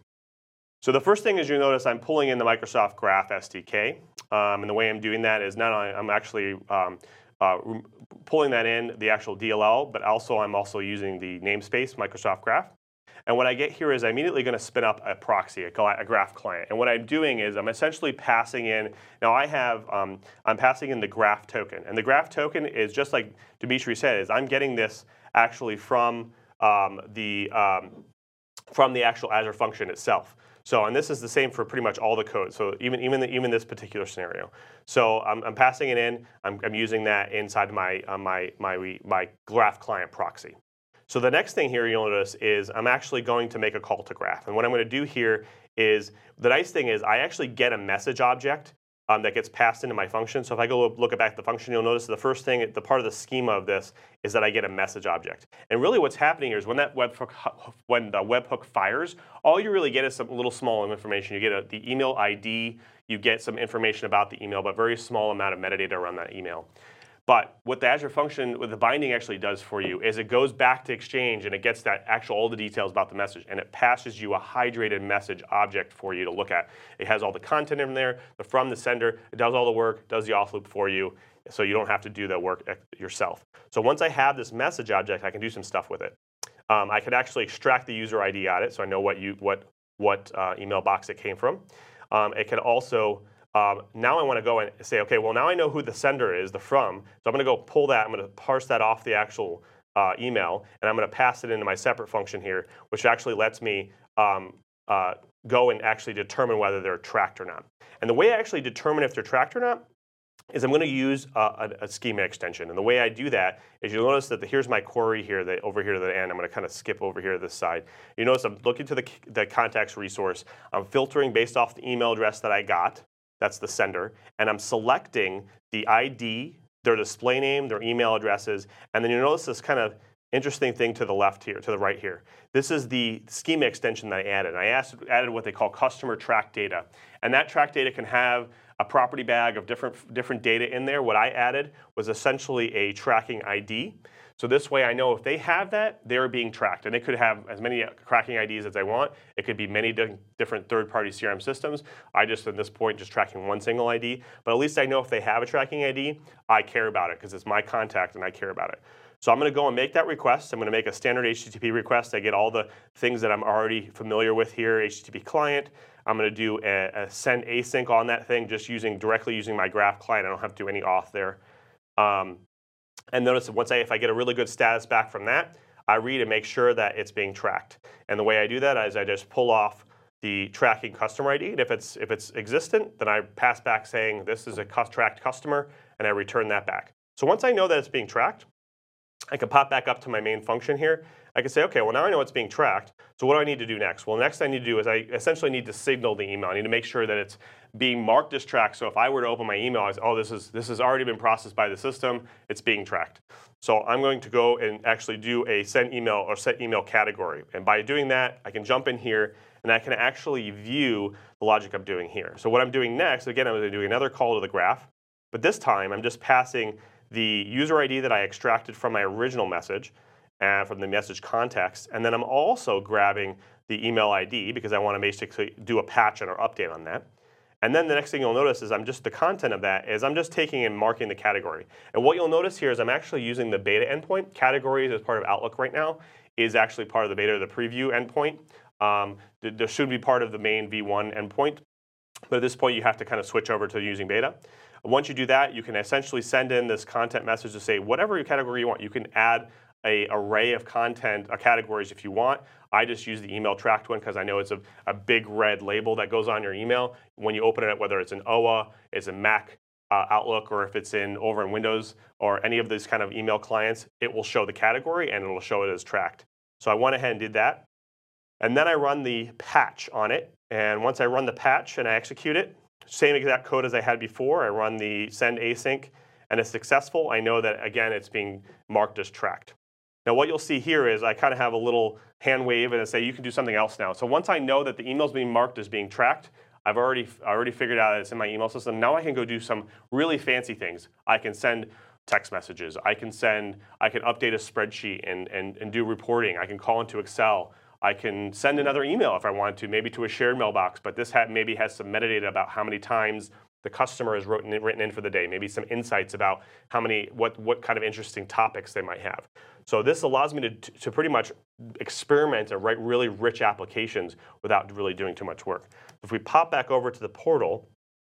So the first thing is, you notice I'm pulling in the Microsoft Graph S D K, um, and the way I'm doing that is not only I'm actually um, uh, pulling that in the actual D L L, but also I'm also using the namespace Microsoft Graph. And what I get here is I'm immediately going to spin up a proxy, a, a graph client. And what I'm doing is I'm essentially passing in, now I have, um, I'm passing in the graph token. And the graph token is just like Dimitri said, is I'm getting this actually from um, the um, from the actual Azure function itself. So, and this is the same for pretty much all the code. So even even the, even this particular scenario. So I'm, I'm passing it in. I'm, I'm using that inside my uh, my my my graph client proxy. So the next thing here you'll notice is I'm actually going to make a call to graph. And what I'm going to do here is, the nice thing is I actually get a message object um, that gets passed into my function. So if I go look back at the function, you'll notice the first thing, the part of the schema of this is that I get a message object. And really what's happening here is when that webhook, when the webhook fires, all you really get is some little small information. You get a, the email I D, you get some information about the email, but very small amount of metadata around that email. But what the Azure function, what the binding actually does for you is it goes back to Exchange and it gets that actual, all the details about the message, and it passes you a hydrated message object for you to look at. It has all the content in there, the from the sender, it does all the work, does the auth loop for you, so you don't have to do the work yourself. So once I have this message object, I can do some stuff with it. Um, I could actually extract the user I D out of it, so I know what you what what uh, email box it came from. Um, it can also Um, now I want to go and say, okay, well now I know who the sender is, the from, so I'm going to go pull that, I'm going to parse that off the actual uh, email, and I'm going to pass it into my separate function here, which actually lets me um, uh, go and actually determine whether they're tracked or not. And the way I actually determine if they're tracked or not is I'm going to use a, a, a schema extension. And the way I do that is you'll notice that the, here's my query here, that over here to the end. I'm going to kind of skip over here to this side. You notice I'm looking to the, the context resource. I'm filtering based off the email address that I got. That's the sender. And I'm selecting the I D, their display name, their email addresses. And then you notice this kind of interesting thing to the left here, to the right here. This is the schema extension that I added. I asked, added what they call customer track data. And that track data can have a property bag of different, different data in there. What I added was essentially a tracking I D. So this way I know if they have that, they're being tracked. And they could have as many tracking I Ds as they want. It could be many di different third-party C R M systems. I just, at this point, just tracking one single I D. But at least I know if they have a tracking I D, I care about it because it's my contact and I care about it. So I'm going to go and make that request. I'm going to make a standard H T T P request. I get all the things that I'm already familiar with here, H T T P client. I'm going to do a, a send async on that thing, just using directly using my graph client. I don't have to do any auth there. Um, and notice that once I, if I get a really good status back from that, I read and make sure that it's being tracked. And the way I do that is I just pull off the tracking customer I D. And if it's if it's existent, then I pass back saying this is a tracked customer, and I return that back. So once I know that it's being tracked, I can pop back up to my main function here. I can say, okay, well now I know it's being tracked, so what do I need to do next? Well, next I need to do is I essentially need to signal the email. I need to make sure that it's being marked as tracked, so if I were to open my email, I say, oh, this is this has already been processed by the system, it's being tracked. So I'm going to go and actually do a send email or set email category. And by doing that, I can jump in here and I can actually view the logic I'm doing here. So what I'm doing next, again, I'm going to do another call to the graph, but this time I'm just passing the user I D that I extracted from my original message and from the message context, and then I'm also grabbing the email I D because I want to basically do a patch and or update on that. And then the next thing you'll notice is I'm just the content of that is I'm just taking and marking the category. And what you'll notice here is I'm actually using the beta endpoint. Categories as part of Outlook right now is actually part of the beta or the preview endpoint. Um, there should be part of the main V one endpoint, but at this point you have to kind of switch over to using beta. Once you do that, you can essentially send in this content message to say whatever category you want. You can add an array of content uh, categories if you want. I just use the email tracked one because I know it's a, a big red label that goes on your email. When you open it, whether it's an O A, it's a Mac uh, Outlook, or if it's in over in Windows or any of these kind of email clients, it will show the category and it will show it as tracked. So I went ahead and did that. And then I run the patch on it. And once I run the patch and I execute it, same exact code as I had before, I run the send async and it's successful. I know that, again, it's being marked as tracked. Now what you'll see here is I kind of have a little hand wave and I say you can do something else now. So once I know that the email is being marked as being tracked, I've already, already figured out that it's in my email system. Now I can go do some really fancy things. I can send text messages. I can send, I can update a spreadsheet and, and, and do reporting. I can call into Excel. I can send another email if I want to, maybe to a shared mailbox, but this ha maybe has some metadata about how many times the customer has written, written in for the day, maybe some insights about how many, what, what kind of interesting topics they might have. So this allows me to, to pretty much experiment and write really rich applications without really doing too much work. If we pop back over to the portal,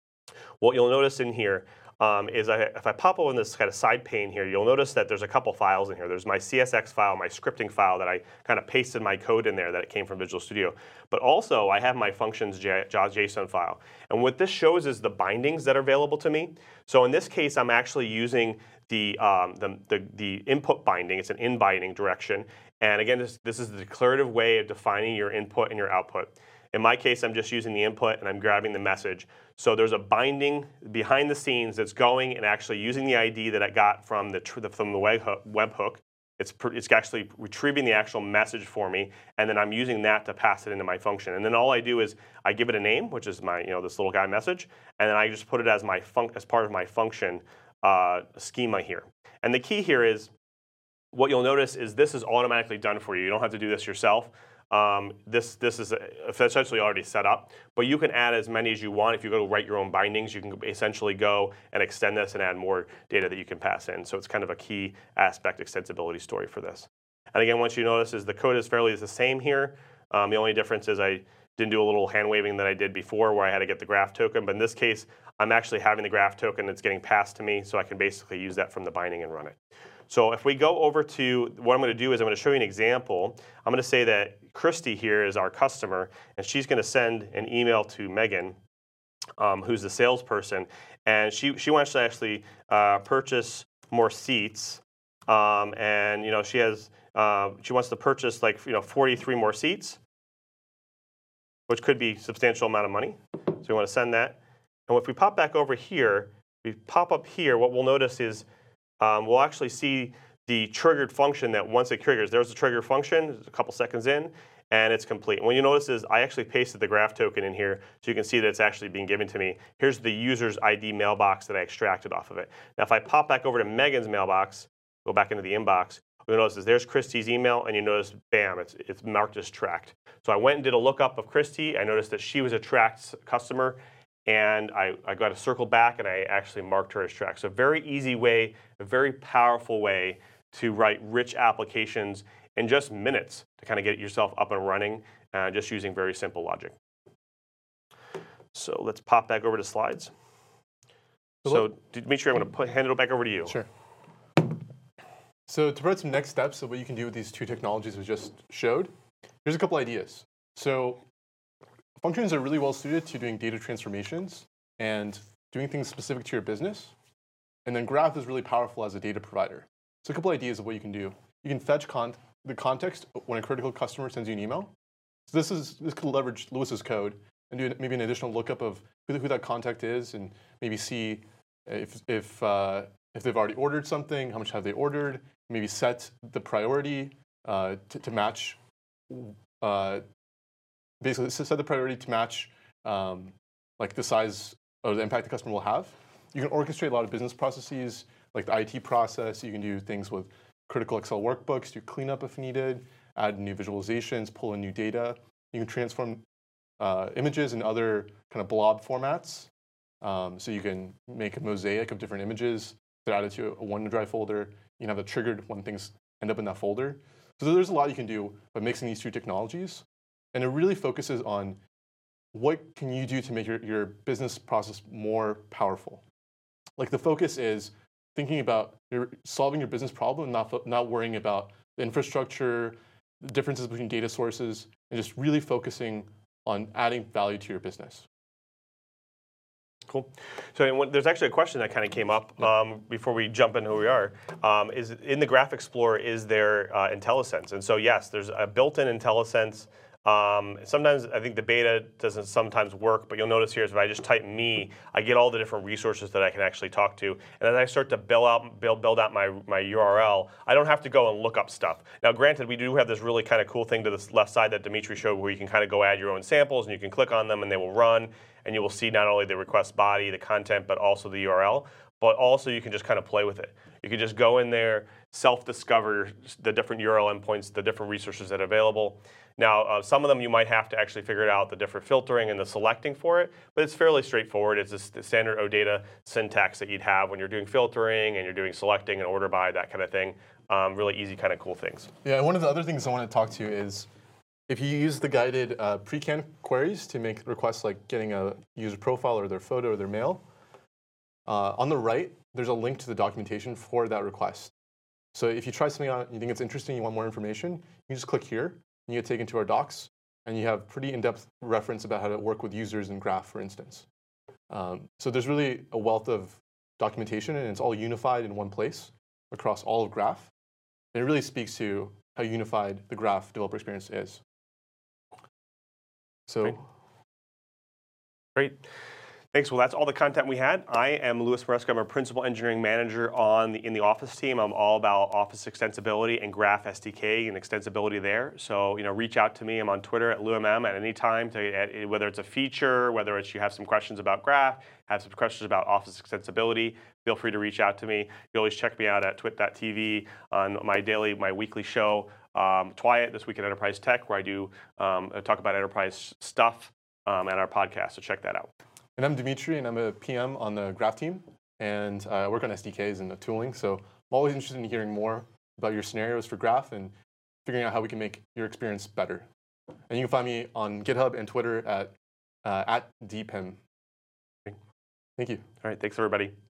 what you'll notice in here um, is I, if I pop open this kind of side pane here, you'll notice that there's a couple files in here. There's my C S X file, my scripting file that I kind of pasted my code in there that it came from Visual Studio. But also I have my functions JSON file. And what this shows is the bindings that are available to me. So in this case, I'm actually using the, um, the, the, the input binding. It's an in binding direction. And again, this, this is the declarative way of defining your input and your output. In my case, I'm just using the input and I'm grabbing the message. So there's a binding behind the scenes that's going and actually using the I D that I got from the, from the webhook. It's, it's actually retrieving the actual message for me, and then I'm using that to pass it into my function. And then all I do is I give it a name, which is my, you know, this little guy message, and then I just put it as my func as part of my function uh, schema here. And the key here is what you'll notice is this is automatically done for you. You don't have to do this yourself. Um, this, this is essentially already set up, but you can add as many as you want. If you go to write your own bindings, you can essentially go and extend this and add more data that you can pass in. So it's kind of a key aspect extensibility story for this. And again, once you notice is the code is fairly the same here. Um, the only difference is I didn't do a little hand waving that I did before where I had to get the graph token, but in this case, I'm actually having the graph token that's getting passed to me, so I can basically use that from the binding and run it. So if we go over to, what I'm going to do is I'm going to show you an example. I'm going to say that Christy here is our customer, and she's going to send an email to Megan, um, who's the salesperson, and she, she wants to actually uh, purchase more seats, um, and you know she has uh, she wants to purchase like you know forty-three more seats, which could be a substantial amount of money. So we want to send that. And if we pop back over here, we pop up here, what we'll notice is Um, we'll actually see the triggered function that once it triggers, there's a trigger function, a couple seconds in, and it's complete. And what you notice is I actually pasted the graph token in here, so you can see that it's actually being given to me. Here's the user's I D mailbox that I extracted off of it. Now if I pop back over to Megan's mailbox, go back into the inbox, what you'll notice is there's Christy's email, and you notice, bam, it's, it's marked as tracked. So I went and did a lookup of Christy. I noticed that she was a tracked customer, and I, I got to circle back and I actually marked her as tracked. So a very easy way, a very powerful way to write rich applications in just minutes to kind of get yourself up and running, uh, just using very simple logic. So let's pop back over to slides. So Dimitri, I'm going to put, hand it back over to you. Sure. So to provide some next steps of what you can do with these two technologies we just showed, here's a couple ideas. So functions are really well suited to doing data transformations and doing things specific to your business. And then Graph is really powerful as a data provider. So a couple ideas of what you can do. You can fetch con the context when a critical customer sends you an email. So this is this could leverage Lewis's code and do maybe an additional lookup of who, who that contact is, and maybe see if if uh, if they've already ordered something, how much have they ordered. Maybe set the priority uh, to, to match. Uh, basically, set the priority to match um, like the size or the impact the customer will have. You can orchestrate a lot of business processes, like the I T process. You can do things with critical Excel workbooks, do cleanup if needed, add new visualizations, pull in new data. You can transform uh, images in other kind of blob formats. Um, so you can make a mosaic of different images that are added to a OneDrive folder. You can have it triggered when things end up in that folder. So there's a lot you can do by mixing these two technologies. And it really focuses on what can you do to make your, your business process more powerful. Like the focus is thinking about your, solving your business problem, not, not worrying about the infrastructure, the differences between data sources, and just really focusing on adding value to your business. Cool. So when, there's actually a question that kind of came up um, before we jump into who we are. Um, is in the Graph Explorer, is there uh, IntelliSense? And so yes, there's a built-in IntelliSense. Um, sometimes I think the beta doesn't sometimes work, but you'll notice here is if I just type me, I get all the different resources that I can actually talk to. And as I start to build out, build, build out my, my U R L, I don't have to go and look up stuff. Now granted, we do have this really kind of cool thing to the left side that Dimitri showed where you can kind of go add your own samples and you can click on them and they will run, and you will see not only the request body, the content, but also the U R L. But also you can just kind of play with it. You can just go in there, self-discover the different U R L endpoints, the different resources that are available. Now, uh, some of them you might have to actually figure out the different filtering and the selecting for it, but it's fairly straightforward. It's just the standard OData syntax that you'd have when you're doing filtering and you're doing selecting and order by, that kind of thing. Um, really easy, kind of cool things. Yeah, and one of the other things I want to talk to is if you use the guided uh, pre-canned queries to make requests like getting a user profile or their photo or their mail, uh, on the right, there's a link to the documentation for that request. So if you try something out, you think it's interesting, you want more information, you can just click here, and you get taken to our docs, and you have pretty in-depth reference about how to work with users in Graph, for instance. Um, so there's really a wealth of documentation, and it's all unified in one place across all of Graph. And it really speaks to how unified the Graph developer experience is. So, Great. Great. Thanks. Well, that's all the content we had. I am Louis Maresca. I'm a principal engineering manager on the, in the Office team. I'm all about Office extensibility and Graph S D K and extensibility there. So, you know, reach out to me. I'm on Twitter at LouMM at any time, to, at, whether it's a feature, whether it's you have some questions about Graph, have some questions about Office extensibility, feel free to reach out to me. You always check me out at twit dot t v on my daily, my weekly show, um, Twiat, This Week in Enterprise Tech, where I do um, I talk about enterprise stuff um, and our podcast. So check that out. And I'm Dimitri, and I'm a P M on the Graph team, and I work on S D Ks and the tooling. So I'm always interested in hearing more about your scenarios for Graph and figuring out how we can make your experience better. And you can find me on GitHub and Twitter at uh, at D P I M. Thank you. All right, thanks everybody.